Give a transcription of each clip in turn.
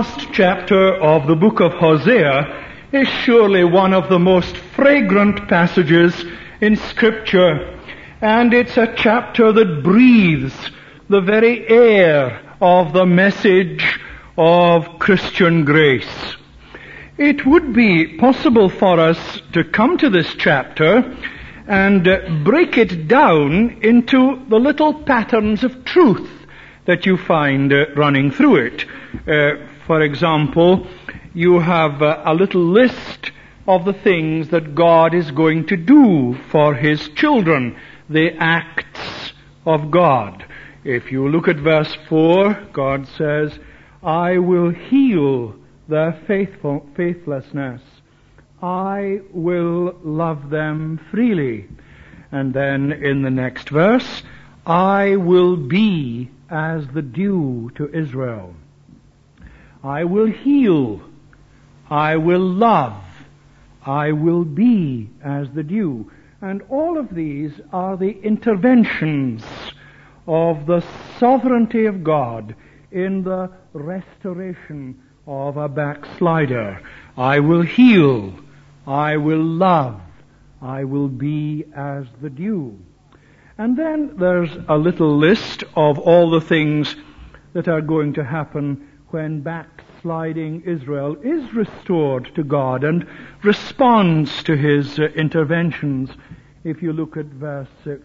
last chapter of the book of Hosea is surely one of the most fragrant passages in Scripture, and it's a chapter that breathes the very air of the message of Christian grace. It would be possible for us to come to this chapter and break it down into the little patterns of truth that you find running through it. For example, you have a little list of the things that God is going to do for His children, the acts of God. If you look at verse 4, God says, I will heal their faithlessness. I will love them freely. And then in the next verse, I will be as the dew to Israel. I will heal. I will love. I will be as the dew. And all of these are the interventions of the sovereignty of God in the restoration of a backslider. I will heal. I will love. I will be as the dew. And then there's a little list of all the things that are going to happen when backsliding Israel is restored to God and responds to His interventions. If you look at verse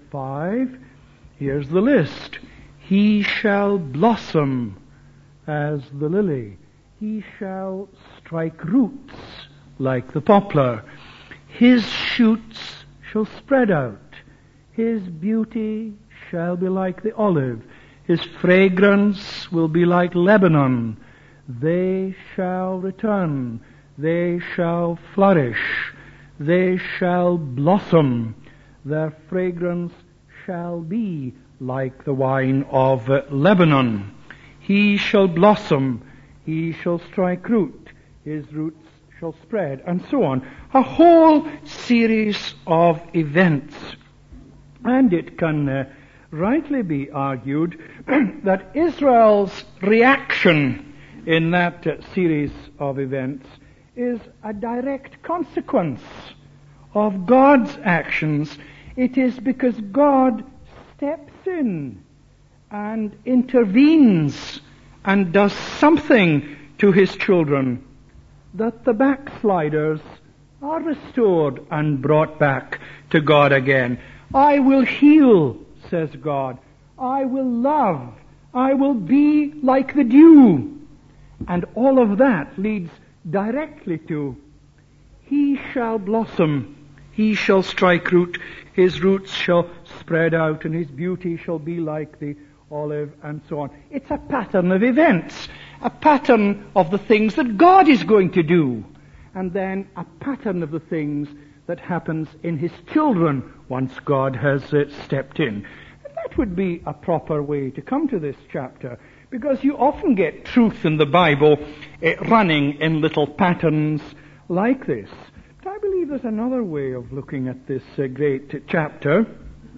5, here's the list. He shall blossom as the lily. He shall strike roots like the poplar. His shoots shall spread out. His beauty shall be like the olive. His fragrance will be like Lebanon. They shall return. They shall flourish. They shall blossom. Their fragrance shall be like the wine of Lebanon. He shall blossom. He shall strike root. His roots shall spread, and so on. A whole series of events. And it can rightly be argued that Israel's reaction in that series of events is a direct consequence of God's actions. It is because God steps in and intervenes and does something to His children that the backsliders are restored and brought back to God again. I will heal, says God. I will love. I will be like the dew. And all of that leads directly to He shall blossom. He shall strike root. His roots shall spread out, and His beauty shall be like the olive, and so on. It's a pattern of events. A pattern of the things that God is going to do. And then a pattern of the things that happens in His children once God has stepped in. And that would be a proper way to come to this chapter, because you often get truth in the Bible running in little patterns like this. But I believe there's another way of looking at this great chapter.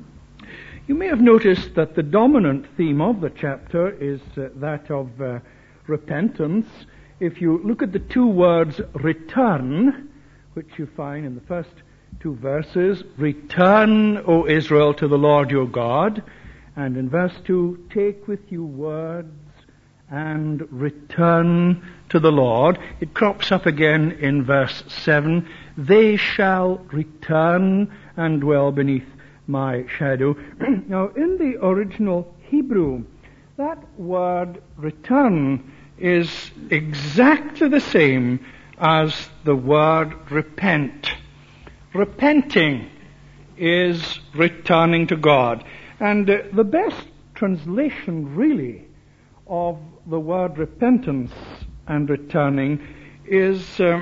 You may have noticed that the dominant theme of the chapter is that of repentance. If you look at the two words return, which you find in the first two verses, return, O Israel, to the Lord your God. And in verse 2, take with you words and return to the Lord. It crops up again in verse 7, they shall return and dwell beneath my shadow. Now, in the original Hebrew, that word return is exactly the same as the word repent. Repenting is returning to God. And the best translation, really, of the word repentance and returning is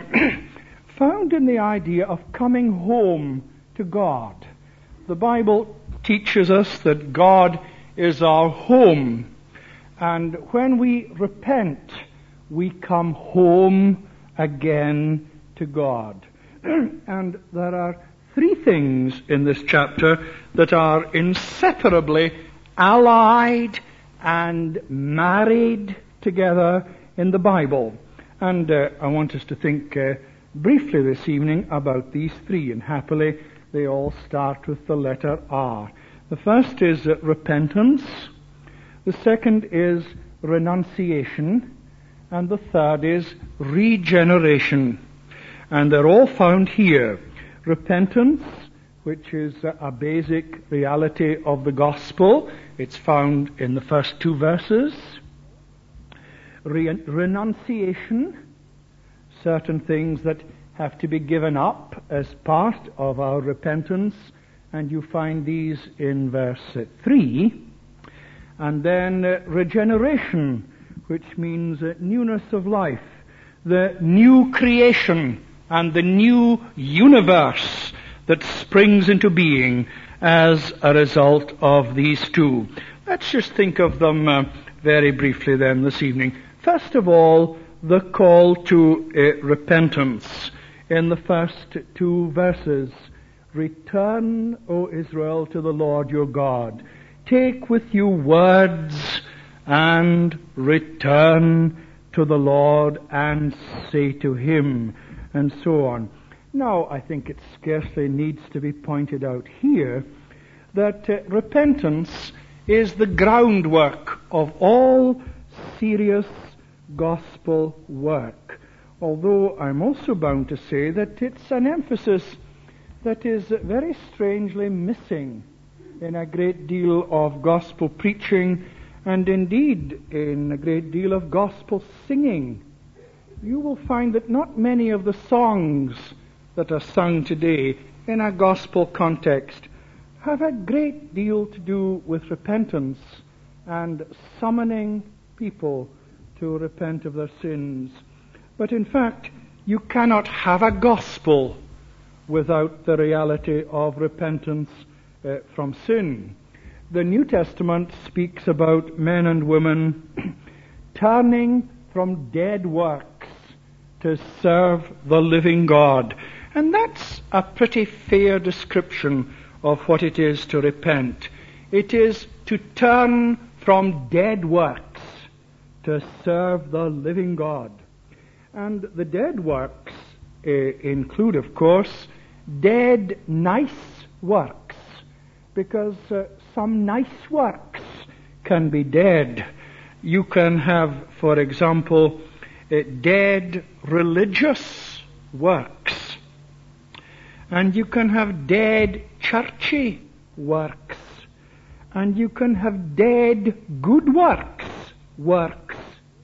found in the idea of coming home to God. The Bible teaches us that God is our home. And when we repent, we come home again to God. And there are three things in this chapter that are inseparably allied and married together in the Bible. And I want us to think briefly this evening about these three, and happily they all start with the letter R. The first is repentance, the second is renunciation, and the third is regeneration. And they're all found here. Repentance, which is a basic reality of the gospel. It's found in the first two verses. Renunciation, certain things that have to be given up as part of our repentance, and you find these in verse 3. And then regeneration, which means newness of life, the new creation and the new universe that springs into being as a result of these two. Let's just think of them very briefly then this evening. First of all, the call to repentance in the first two verses. Return, O Israel, to the Lord your God. Take with you words and return to the Lord and say to him, and so on. Now, I think it scarcely needs to be pointed out here that repentance is the groundwork of all serious gospel work. Although I'm also bound to say that it's an emphasis that is very strangely missing in a great deal of gospel preaching, and indeed in a great deal of gospel singing. You will find that not many of the songs that are sung today in a gospel context have a great deal to do with repentance and summoning people to repent of their sins. But in fact, you cannot have a gospel without the reality of repentance from sin. The New Testament speaks about men and women turning from dead works to serve the living God. And that's a pretty fair description of what it is to repent. It is to turn from dead works to serve the living God. And the dead works include, of course, dead nice works, because some nice works can be dead. You can have, for example, dead religious works. And you can have dead churchy works. And you can have dead good works.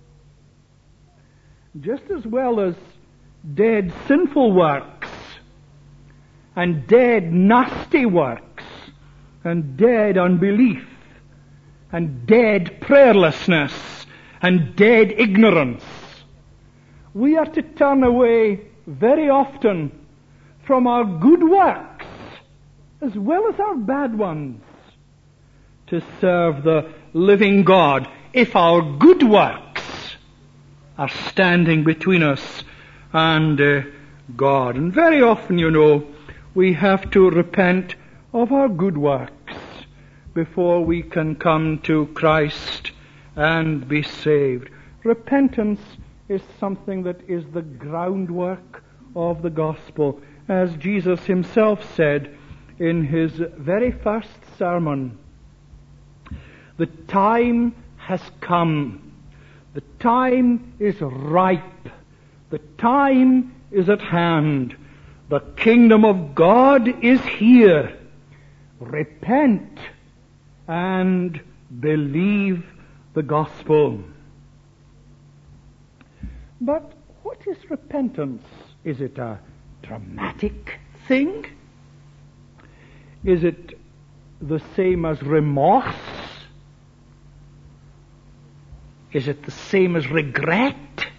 Just as well as dead sinful works, and dead nasty works, and dead unbelief, and dead prayerlessness, and dead ignorance. We are to turn away very often from our good works, as well as our bad ones, to serve the living God, if our good works are standing between us and God. And very often, you know, we have to repent of our good works before we can come to Christ and be saved. Repentance is something that is the groundwork of the gospel. As Jesus himself said in his very first sermon, the time has come. The time is ripe. The time is at hand. The kingdom of God is here. Repent and believe the gospel. But what is repentance? Is it a dramatic thing? Is it the same as remorse? Is it the same as regret?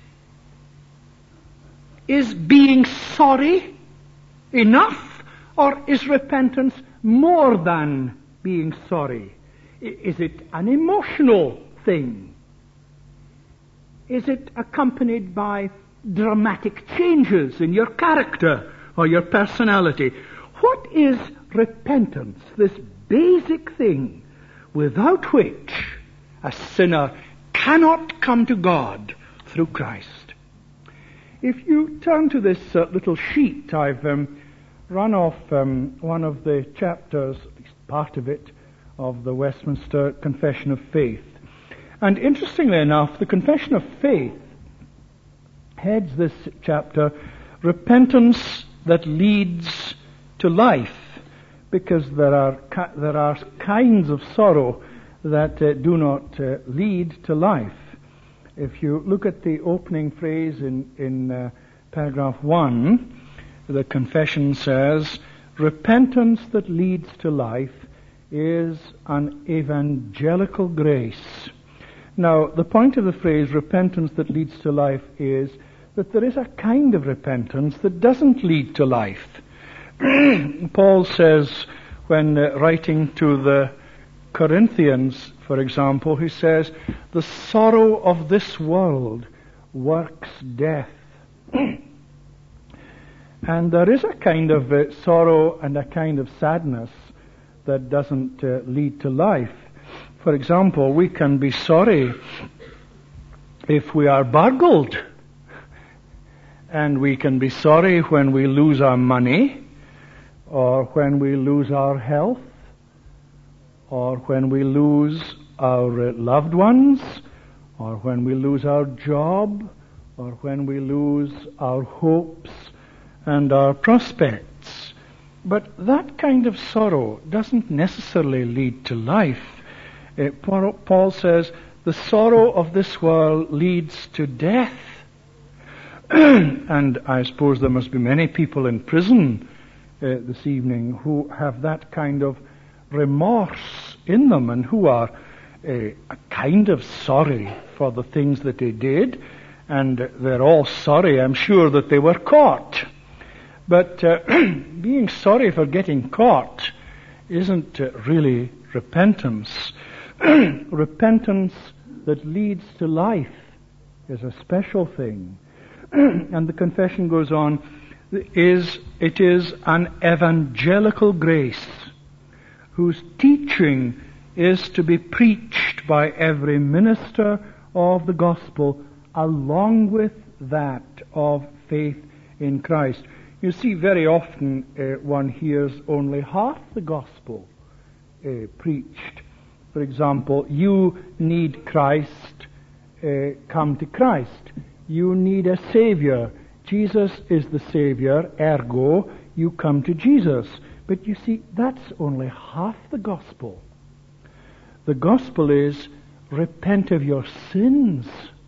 Is being sorry enough? Or is repentance more than being sorry? Is it an emotional thing? Is it accompanied by dramatic changes in your character or your personality? What is repentance, this basic thing without which a sinner cannot come to God through Christ? If you turn to this little sheet, I've run off one of the chapters, at least part of it, of the Westminster Confession of Faith. And interestingly enough, the Confession of Faith heads this chapter, Repentance that Leads to Life, because there are kinds of sorrow that do not lead to life. If you look at the opening phrase in paragraph 1, the confession says, repentance that leads to life is an evangelical grace. Now, the point of the phrase, repentance that leads to life, is that there is a kind of repentance that doesn't lead to life. Paul says, when writing to the Corinthians, for example, he says, the sorrow of this world works death. And there is a kind of sorrow and a kind of sadness that doesn't lead to life. For example, we can be sorry if we are burgled. And we can be sorry when we lose our money, or when we lose our health, or when we lose our loved ones, or when we lose our job, or when we lose our hopes and our prospects. But that kind of sorrow doesn't necessarily lead to life. Paul says, the sorrow of this world leads to death. And I suppose there must be many people in prison this evening who have that kind of remorse in them and who are a kind of sorry for the things that they did, and they're all sorry, I'm sure, that they were caught. But being sorry for getting caught isn't really repentance. Repentance that leads to life is a special thing. And the confession goes on, it is an evangelical grace whose teaching is to be preached by every minister of the gospel along with that of faith in Christ. You see, very often one hears only half the gospel preached. For example, you need Christ, come to Christ. You need a Savior. Jesus is the Savior, ergo, you come to Jesus. But you see, that's only half the gospel. The gospel is, repent of your sins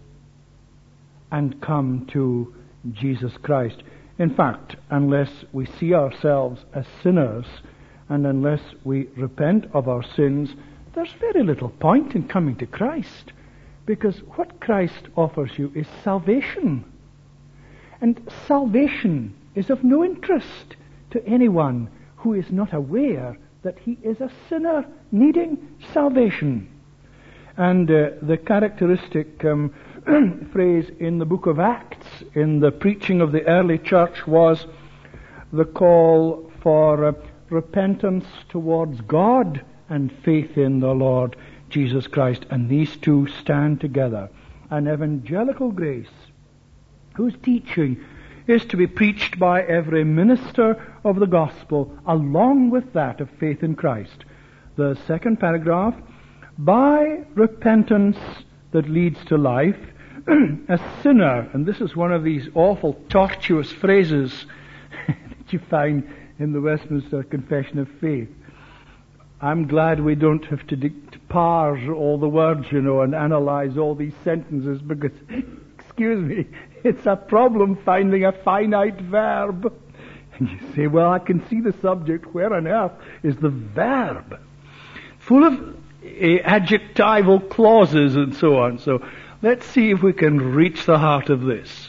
and come to Jesus Christ. In fact, unless we see ourselves as sinners, and unless we repent of our sins, there's very little point in coming to Christ. Because what Christ offers you is salvation. And salvation is of no interest to anyone who is not aware that he is a sinner needing salvation. And the characteristic phrase in the book of Acts, in the preaching of the early church, was the call for repentance towards God and faith in the Lord Jesus Christ. And these two stand together. An evangelical grace whose teaching is to be preached by every minister of the gospel along with that of faith in Christ. The second paragraph, by repentance that leads to life, a sinner, and this is one of these awful tortuous phrases that you find in the Westminster Confession of Faith. I'm glad we don't have to parse all the words, and analyze all these sentences, because, excuse me, it's a problem finding a finite verb. And you say, well, I can see the subject. Where on earth is the verb? Full of adjectival clauses and so on. So let's see if we can reach the heart of this.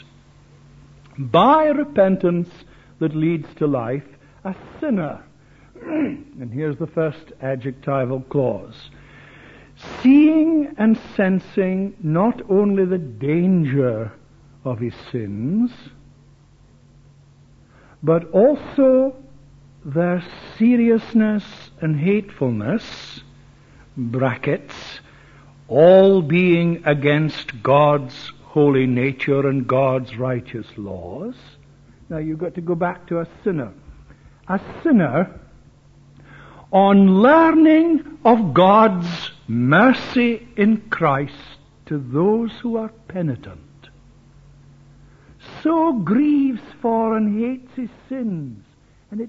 By repentance that leads to life, a sinner, and here's the first adjectival clause, seeing and sensing not only the danger of his sins, but also their seriousness and hatefulness, brackets, all being against God's holy nature and God's righteous laws. Now you've got to go back to a sinner. A sinner, on learning of God's mercy in Christ to those who are penitent, so grieves for and hates his sins. And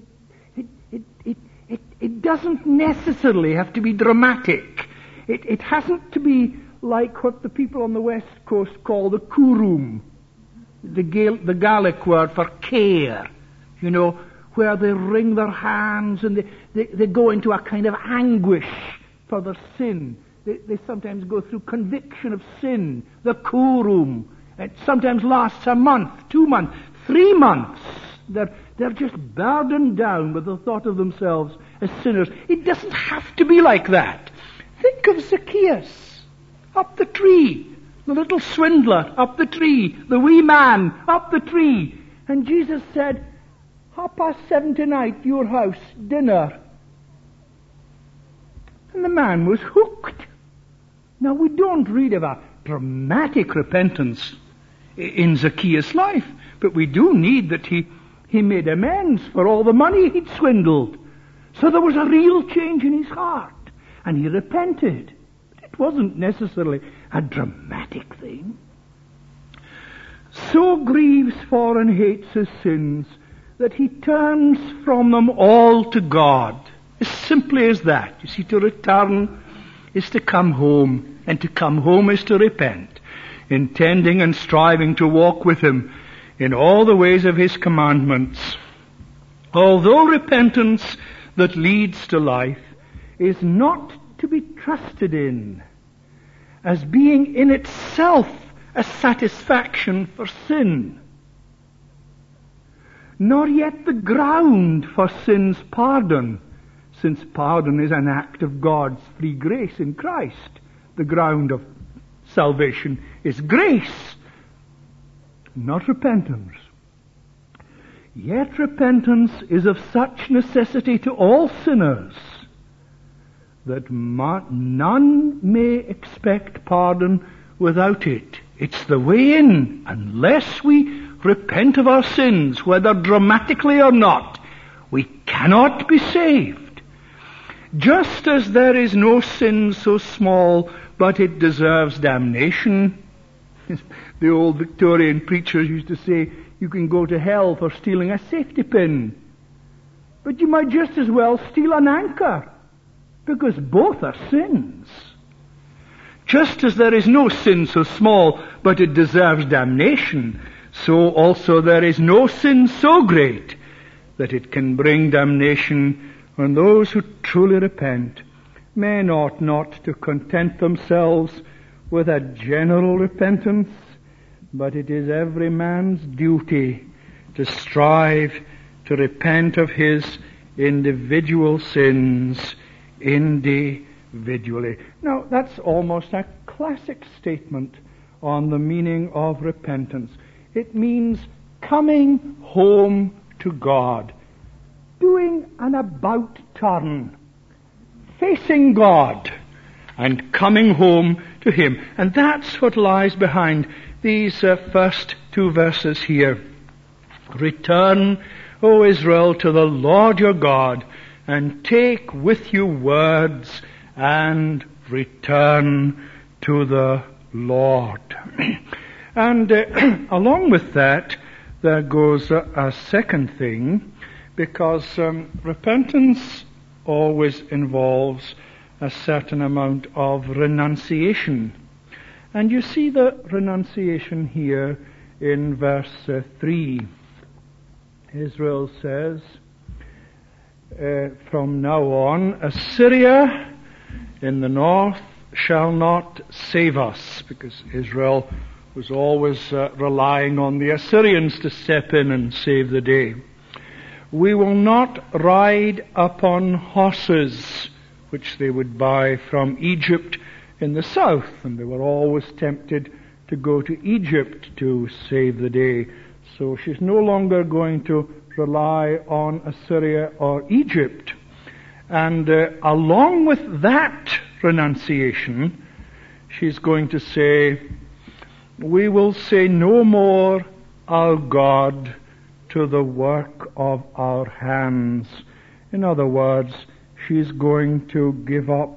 it doesn't necessarily have to be dramatic. It hasn't to be like what the people on the West Coast call the kurum, the Gaelic word for care, where they wring their hands and they go into a kind of anguish for their sin. They sometimes go through conviction of sin, the kurum. It sometimes lasts a month, 2 months, 3 months. They're just burdened down with the thought of themselves as sinners. It doesn't have to be like that. Think of Zacchaeus up the tree, the little swindler up the tree, the wee man up the tree. And Jesus said, 7:30 tonight, your house, dinner. And the man was hooked. Now we don't read of a dramatic repentance in Zacchaeus' life, but we do need that he made amends for all the money he'd swindled. So there was a real change in his heart, and he repented. But it wasn't necessarily a dramatic thing. So grieves for and hates his sins that he turns from them all to God. As simply as that. You see, to return is to come home, and to come home is to repent, intending and striving to walk with him in all the ways of his commandments. Although repentance that leads to life is not to be trusted in as being in itself a satisfaction for sin, nor yet the ground for sin's pardon, since pardon is an act of God's free grace in Christ. The ground of salvation is grace, not repentance. Yet repentance is of such necessity to all sinners that none may expect pardon without it. It's the way in. Unless we repent of our sins, whether dramatically or not, we cannot be saved. Just as there is no sin so small but it deserves damnation. The old Victorian preachers used to say, you can go to hell for stealing a safety pin, but you might just as well steal an anchor, because both are sins. Just as there is no sin so small but it deserves damnation, so also there is no sin so great that it can bring damnation on those who truly repent. Men ought not to content themselves with a general repentance, but it is every man's duty to strive to repent of his individual sins individually. Now, that's almost a classic statement on the meaning of repentance. It means coming home to God, doing an about turn, facing God, and coming home to Him. And that's what lies behind these first 2 verses here. Return, O Israel, to the Lord your God, and take with you words, and return to the Lord. And along with that, there goes a second thing, because repentance always involves a certain amount of renunciation. And you see the renunciation here in verse 3. Israel says, from now on, Assyria in the north shall not save us, because Israel was always relying on the Assyrians to step in and save the day. We will not ride upon horses, which they would buy from Egypt in the south, and they were always tempted to go to Egypt to save the day. So she's no longer going to rely on Assyria or Egypt. And along with that renunciation, she's going to say, we will say no more, our God, to the work of our hands. In other words, she's going to give up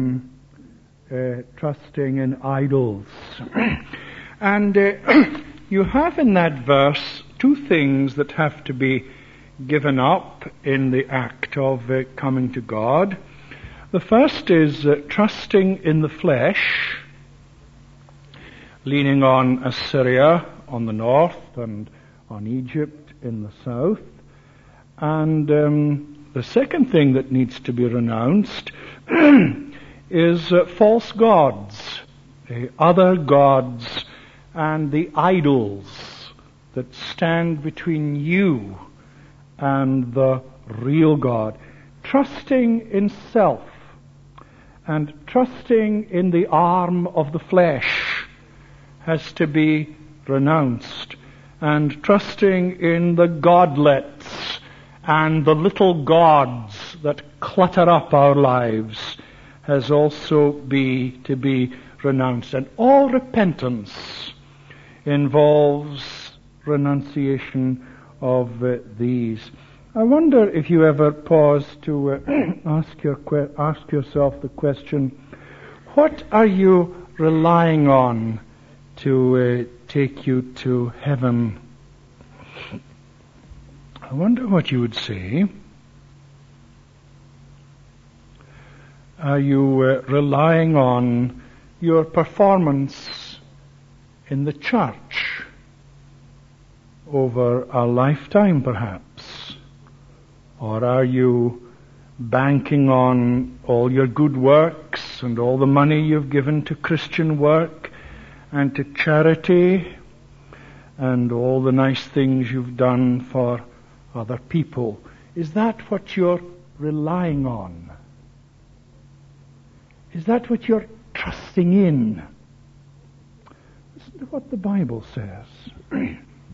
trusting in idols. And you have in that verse two things that have to be given up in the act of coming to God. The first is trusting in the flesh, leaning on Assyria on the north and on Egypt in the south. And the second thing that needs to be renounced is false gods, other gods, and the idols that stand between you and the real God. Trusting in self and trusting in the arm of the flesh has to be renounced. And trusting in the godlets and the little gods that clutter up our lives has also to be renounced. And all repentance involves renunciation of these. I wonder if you ever pause to ask yourself the question, what are you relying on to take you to heaven? I wonder what you would say. Are you relying on your performance in the church over a lifetime, perhaps? Or are you banking on all your good works and all the money you've given to Christian work and to charity and all the nice things you've done for other people? Is that what you're relying on? Is that what you're trusting in? Listen to what the Bible says.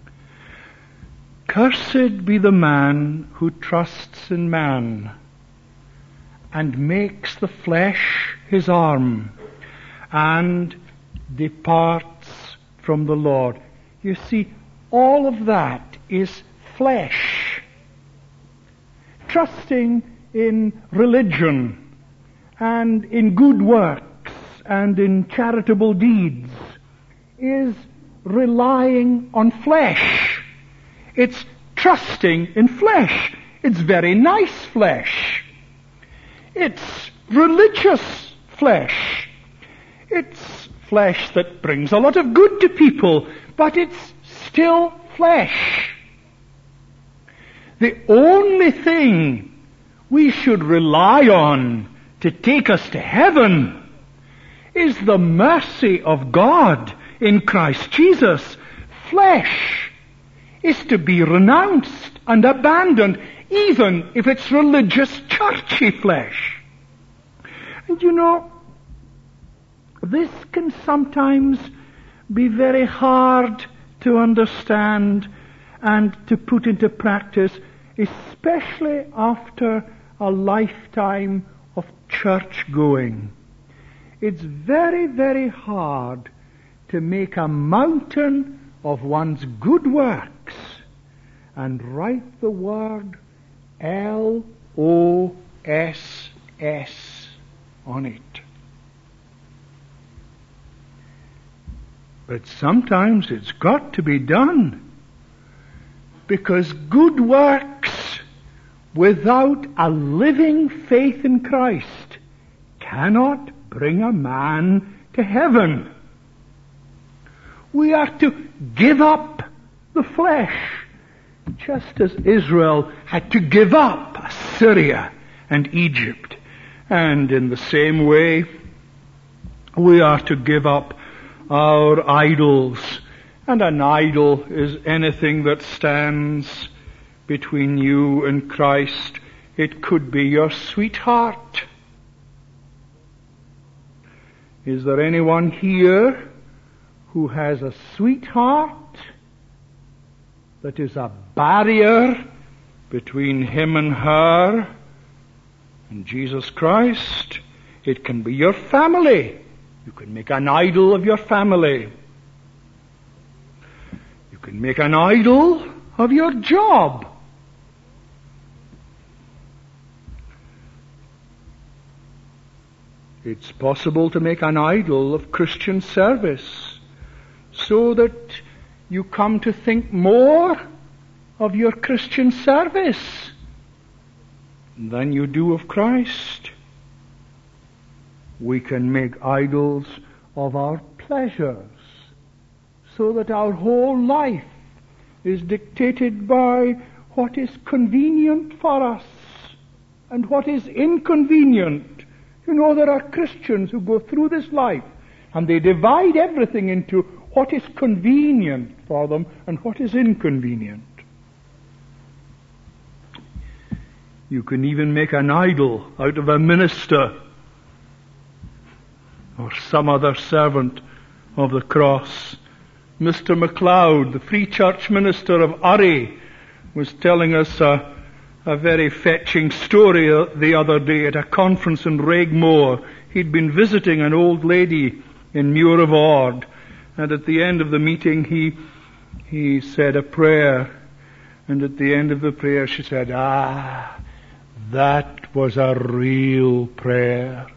Cursed be the man who trusts in man and makes the flesh his arm and departs from the Lord. You see, all of that is flesh. Trusting in religion and in good works and in charitable deeds is relying on flesh. It's trusting in flesh. It's very nice flesh. It's religious flesh. It's flesh that brings a lot of good to people, but it's still flesh. The only thing we should rely on to take us to heaven is the mercy of God in Christ Jesus. Flesh is to be renounced and abandoned, even if it's religious, churchy flesh. And you know, this can sometimes be very hard to understand and to put into practice, especially after a lifetime of church going. It's very, very hard to make a mountain of one's good works and write the word LOSS on it. But sometimes it's got to be done, because good works without a living faith in Christ cannot bring a man to heaven. We are to give up the flesh, just as Israel had to give up Assyria and Egypt. And in the same way, we are to give up our idols. And an idol is anything that stands between you and Christ. It could be your sweetheart. Is there anyone here who has a sweetheart that is a barrier between him and her and Jesus Christ? It can be your family. You can make an idol of your family. can make an idol of your job. It's possible to make an idol of Christian service so that you come to think more of your Christian service than you do of Christ. We can make idols of our pleasures so that our whole life is dictated by what is convenient for us and what is inconvenient. You know, there are Christians who go through this life and they divide everything into what is convenient for them and what is inconvenient. You can even make an idol out of a minister or some other servant of the cross. Mr. MacLeod, the Free Church minister of Urry, was telling us a very fetching story the other day at a conference in Raigmore. He'd been visiting an old lady in Muir of Ord, and at the end of the meeting he said a prayer, and at the end of the prayer she said, that was a real prayer.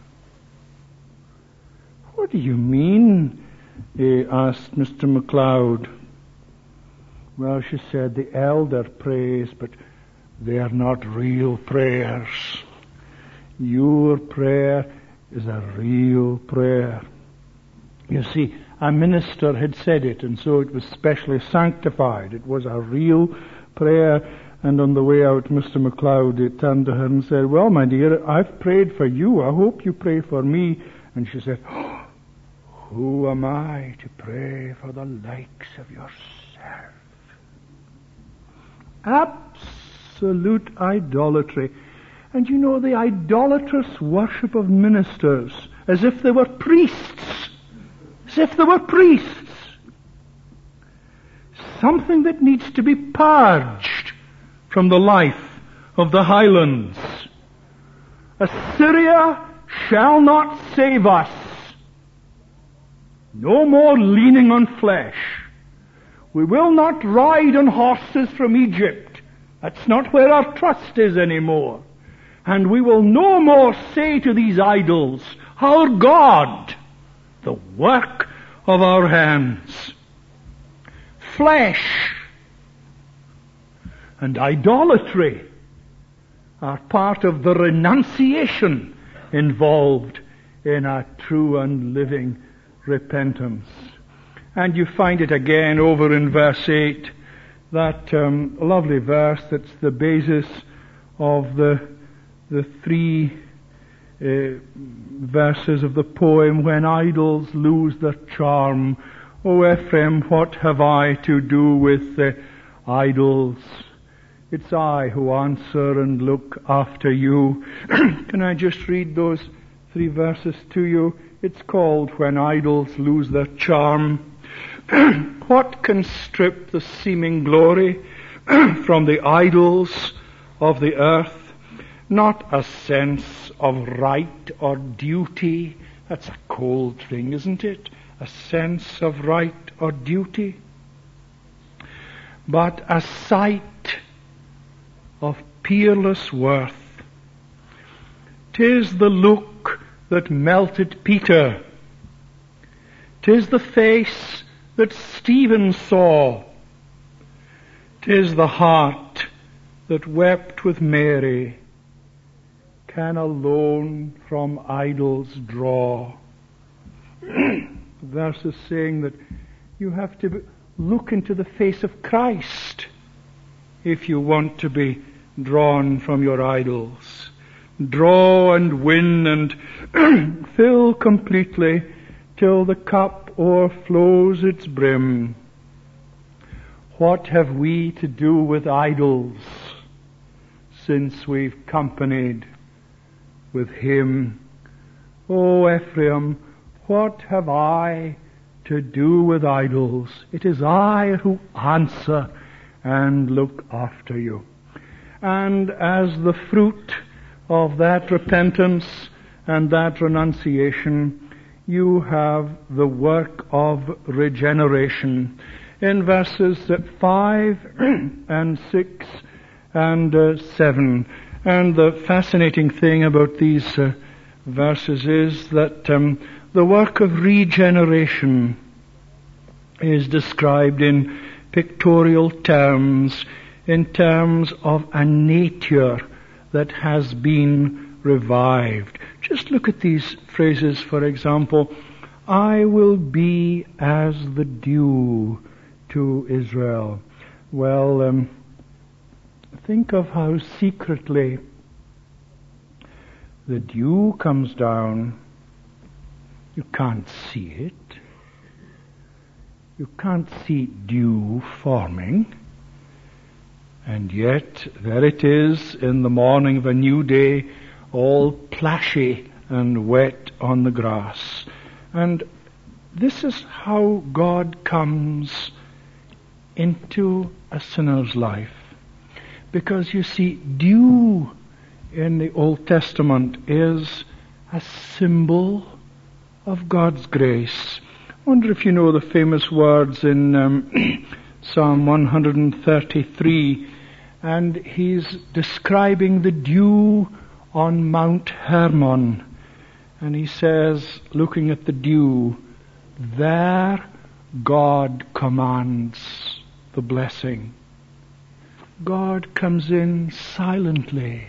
What do you mean? Asked Mr. MacLeod. Well, she said, the elder prays, but they are not real prayers. Your prayer is a real prayer. You see, a minister had said it, and so it was specially sanctified. It was a real prayer. And on the way out, Mr. MacLeod turned to her and said, well, my dear, I've prayed for you. I hope you pray for me. And she said, who am I to pray for the likes of yourself? Absolute idolatry. And you know, the idolatrous worship of ministers, as if they were priests. As if they were priests. Something that needs to be purged from the life of the highlands. Assyria shall not save us. No more leaning on flesh. We will not ride on horses from Egypt. That's not where our trust is anymore. And we will no more say to these idols, our God, the work of our hands. Flesh and idolatry are part of the renunciation involved in a true and living repentance. And you find it again over in verse 8, that lovely verse that's the basis of the three verses of the poem, when idols lose their charm. O Ephraim, what have I to do with the idols? It's I who answer and look after you. Can I just read those three verses to you? It's called When Idols Lose Their Charm. What can strip the seeming glory from the idols of the earth? Not a sense of right or duty. That's a cold thing, isn't it? A sense of right or duty. But a sight of peerless worth. 'Tis the look that melted Peter. 'Tis the face that Stephen saw. 'Tis the heart that wept with Mary. Can alone from idols draw. The verse is saying that you have to look into the face of Christ if you want to be drawn from your idols. Draw and win and fill completely till the cup o'erflows its brim. What have we to do with idols since we've companied with Him? O Ephraim, what have I to do with idols? It is I who answer and look after you. And as the fruit of that repentance and that renunciation, you have the work of regeneration. in verses 5 and 6 and 7. And the fascinating thing about these verses is that the work of regeneration is described in pictorial terms, in terms of a nature that has been revived. Just look at these phrases, for example. I will be as the dew to Israel. Well, think of how secretly the dew comes down. You can't see it. You can't see dew forming. And yet, there it is in the morning of a new day, all plashy and wet on the grass. And this is how God comes into a sinner's life. Because you see, dew in the Old Testament is a symbol of God's grace. I wonder if you know the famous words in Psalm 133, and he's describing the dew on Mount Hermon. And he says, looking at the dew, there God commands the blessing. God comes in silently,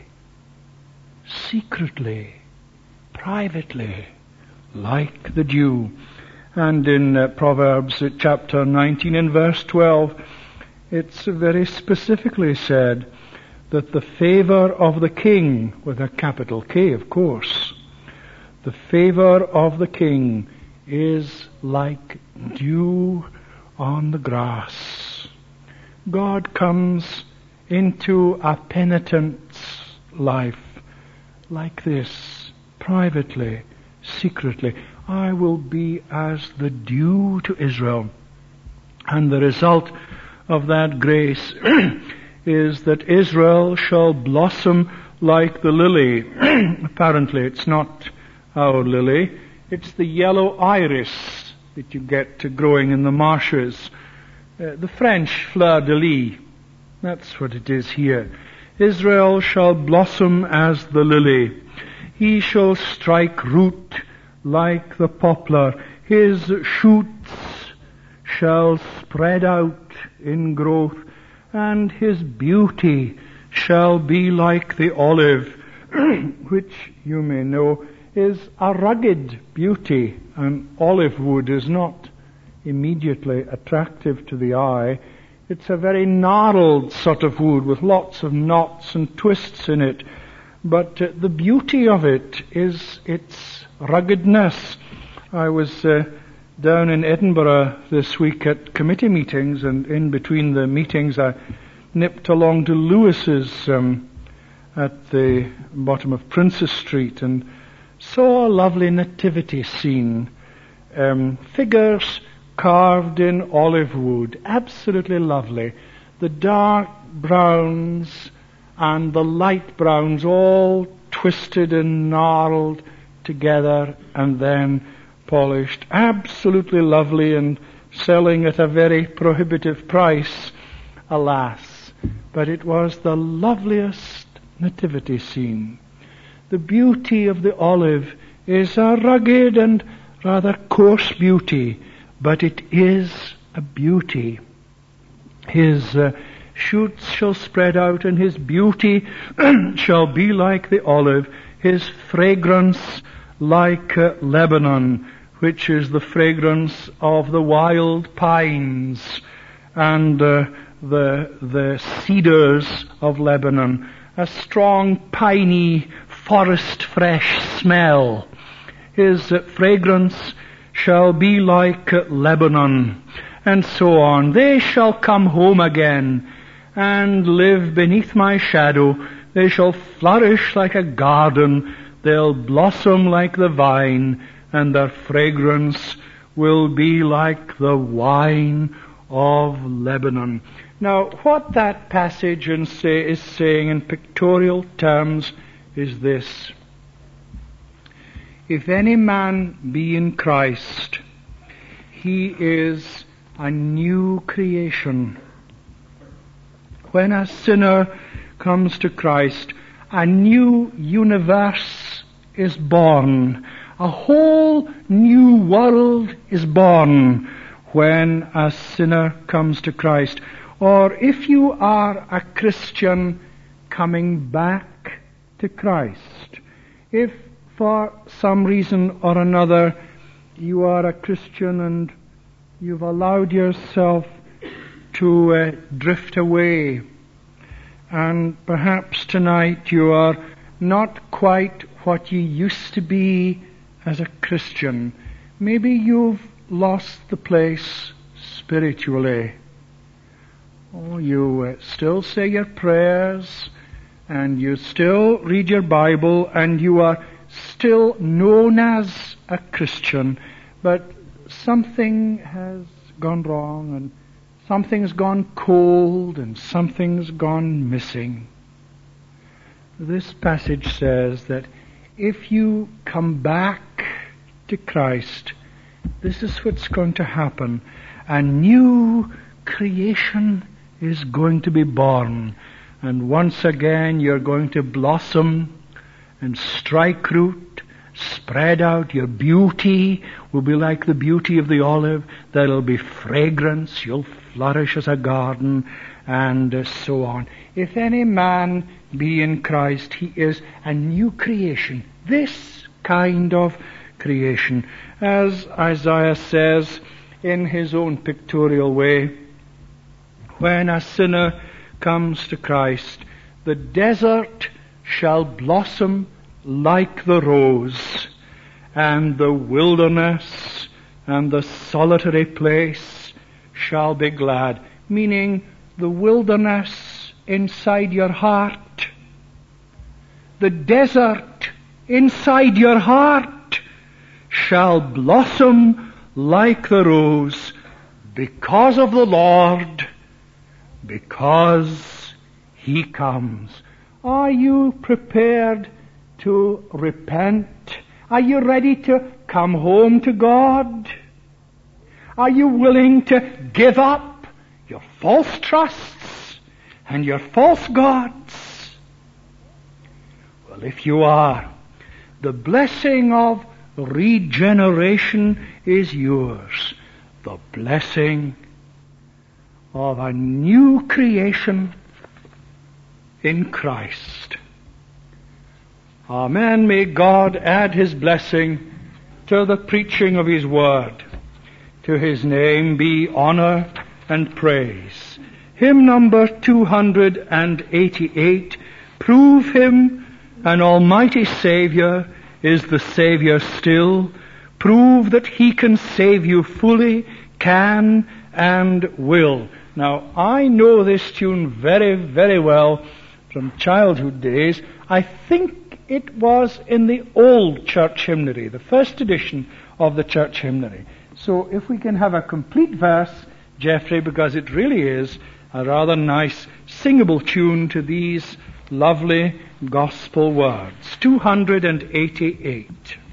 secretly, privately, like the dew. And in Proverbs chapter 19 and verse 12, it's very specifically said that the favor of the king, with a capital K of course, the favor of the king is like dew on the grass. God comes into a penitent's life like this, privately, secretly. I will be as the dew to Israel. And the result of that grace is that Israel shall blossom like the lily. Apparently it's not our lily, it's the yellow iris that you get growing in the marshes. The French fleur de lis, that's what it is here. Israel shall blossom as the lily. He shall strike root like the poplar. His shoots shall spread out in growth, and his beauty shall be like the olive, which you may know is a rugged beauty. An olive wood is not immediately attractive to the eye. It's a very gnarled sort of wood with lots of knots and twists in it. But the beauty of it is its ruggedness. I was down in Edinburgh this week at committee meetings, and in between the meetings I nipped along to Lewis's at the bottom of Princes Street and saw a lovely nativity scene. Figures carved in olive wood, absolutely lovely. The dark browns and the light browns all twisted and gnarled together and then polished. Absolutely lovely, and selling at a very prohibitive price, alas. But it was the loveliest nativity scene. The beauty of the olive is a rugged and rather coarse beauty, but it is a beauty. His shoots shall spread out, and his beauty shall be like the olive, his fragrance like Lebanon, which is the fragrance of the wild pines and the cedars of Lebanon. A strong, piney, forest fresh smell. His fragrance shall be like Lebanon, and so on. They shall come home again and live beneath my shadow. They shall flourish like a garden. They'll blossom like the vine, and their fragrance will be like the wine of Lebanon. Now, what that passage is saying in pictorial terms is this. If any man be in Christ, he is a new creation. When a sinner comes to Christ, a new universe is born. A whole new world is born when a sinner comes to Christ. Or if you are a Christian coming back to Christ, if for some reason or another you are a Christian and you've allowed yourself to drift away, and perhaps tonight you are not quite what you used to be as a Christian. Maybe you've lost the place spiritually. Oh, you still say your prayers, and you still read your Bible, and you are still known as a Christian, but something has gone wrong, and something's gone cold, and something's gone missing. This passage says that if you come back to Christ, this is what's going to happen. A new creation is going to be born. And once again you're going to blossom and strike root, spread out. Your beauty will be like the beauty of the olive. There'll be fragrance. You'll flourish as a garden, and so on. If any man be in Christ, he is a new creation. This kind of creation. As Isaiah says in his own pictorial way, when a sinner comes to Christ, the desert shall blossom like the rose, and the wilderness and the solitary place shall be glad. Meaning the wilderness inside your heart, the desert inside your heart shall blossom like the rose because of the Lord, because He comes. Are you prepared to repent? Are you ready to come home to God? Are you willing to give up your false trusts and your false gods? Well, if you are, the blessing of regeneration is yours. The blessing of a new creation in Christ. Amen. May God add His blessing to the preaching of His Word. To His name be honor and praise. Hymn number 288. Prove Him an almighty Savior is the Savior still. Prove that He can save you fully, can and will. Now, I know this tune very, very well from childhood days. I think it was in the old church hymnary, the first edition of the church hymnary. So if we can have a complete verse, Geoffrey, because it really is a rather nice singable tune to these lovely gospel words. 288.